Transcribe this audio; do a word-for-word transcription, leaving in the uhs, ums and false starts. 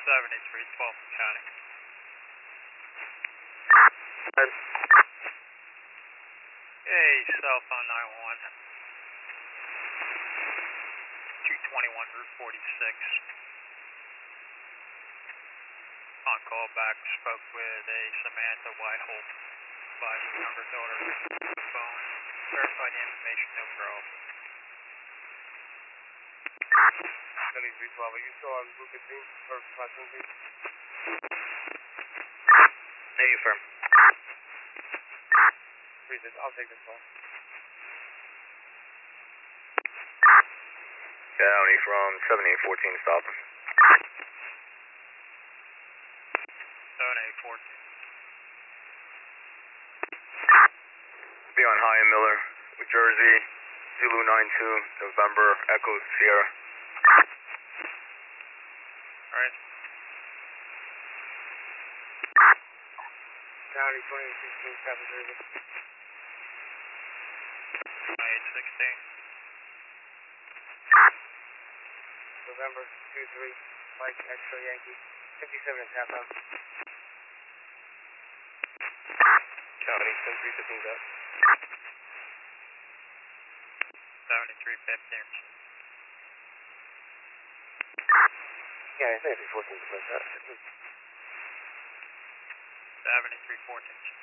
seventy-three twelve County. Hey, cell phone nine one. two twenty-one Route forty-six. On call back, spoke with a Samantha Whiteholt by the younger daughter. The phone, verified the information, no problem. seventy-three twelve, are you still on Route fifteen or five seventeen? Hey, firm. Please, I'll take this call. County from seventy-eight fourteen, stopping. seventy-eight fourteen. Be on High and Miller, New Jersey, Zulu nine two, November, Echo Sierra. Alright. County twenty-eight sixteen, South Jersey. twenty-eight sixteen. November two three, Mike Extra Yankee, fifty-seven and half out. County ten three fifteen, got. seventy-three fifteen. Yeah, I think it's fourteen, but that. seventy-three fourteen.